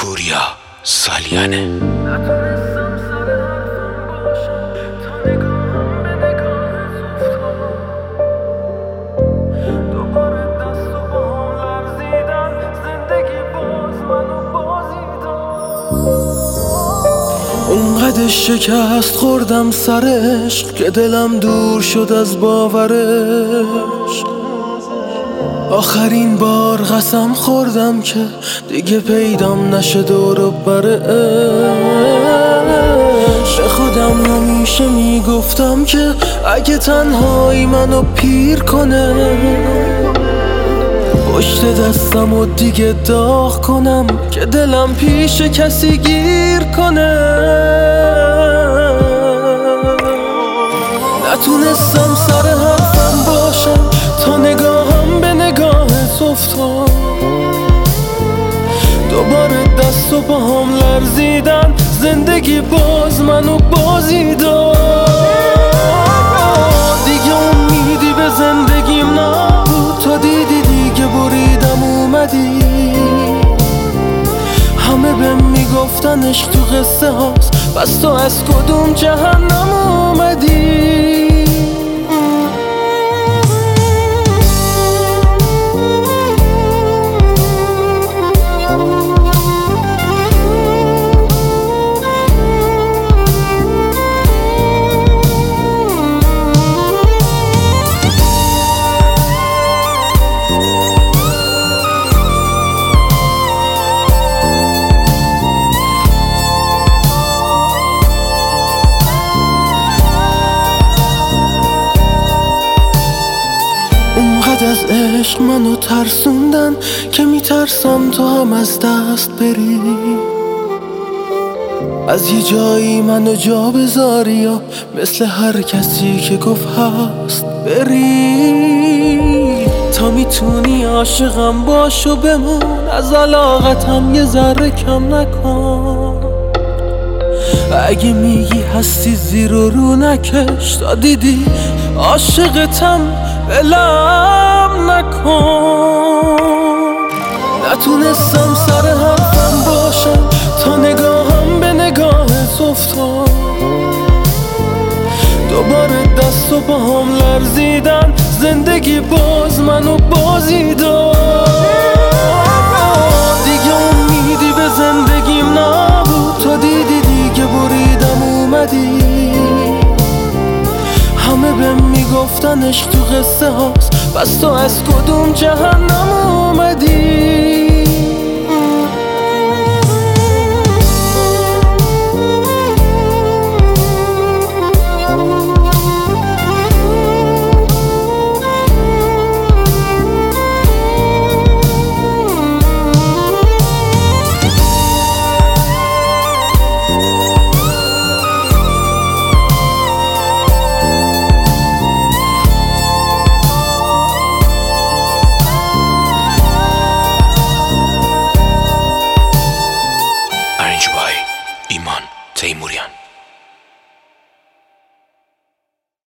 پوریا سالیانه. نتونستم سر حرفم باشم تا نگاهم به نگاهت افتاد. دوباره دست و پاهم لرزیدن، زندگی باز منو بازی داد. اونقدر شکست خوردم سر عشق که دلم دور شد از باورش. آخرین بار قسم خوردم که دیگه پیدام نشه دور و برش. به خودم همیشه میگفتم که اگه تنهایی منو پیر کنه، پشت دستم و دیگه داغ کنم که دلم پیش کسی گیر کنه. نتونستم سر حرفم باشم تا نگاهم به نگاهت افتاد. دوباره دست و پاهم لرزیدن، زندگی باز منو بازی داد. دیگه امیدی به زندگیم نبود، تا دیدی دیگه بریدم اومدی. همه بهم میگفتن عشق تو قصه هاست، پس تو از کدوم جهنم اومدی؟ اونقدر از عشق منو ترسوندن که میترسم تو هم از دست بری. از یه جایی منو جا بذاری یا مثل هر کسی که گفت هست بری. تا میتونی عاشقم باش و بمون، از علاقتم یه ذره کم نکن. اگه میگی هستی زیر و رو نکش، تا دیدی عاشقتم ولم نکن. نتونستم سر حرفم باشم تا نگاهم به نگاهت افتاد. دوباره دست و پاهم لرزیدن، زندگی باز منو بازی داد. دیگه امیدی به زندگیم نبود، تا دیدی دیگه بریدم اومدی. همه بهم میگفتن عشق تو قصه هاست، پس تو از کدوم جهنم اومدی؟